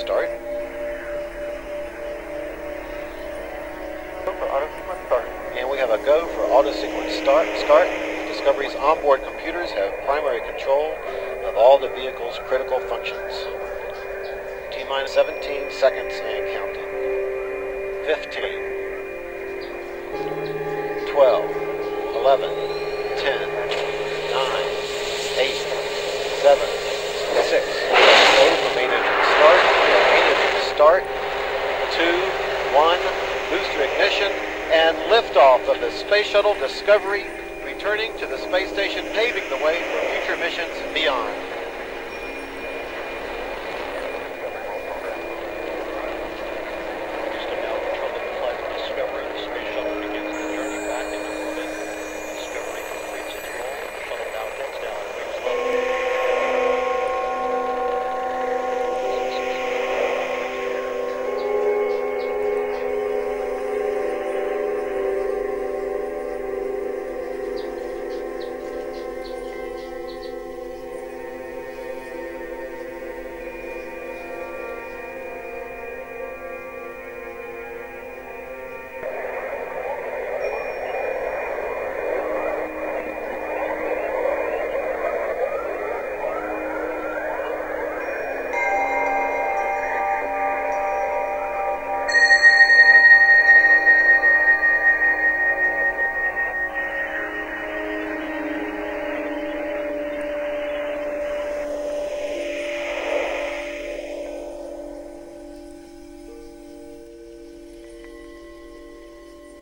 start. Go for auto sequence start. And we have a go for auto sequence start. Discovery's onboard computers have primary control of all the vehicle's critical functions. T-minus 17 seconds and counting. 15, 12, 11, 10, 9, 8, 7, 6. Go for main engine start. Main engine start. 2, 1. Booster ignition and liftoff of the Space Shuttle Discovery, returning to the space station, paving the way for future missions beyond.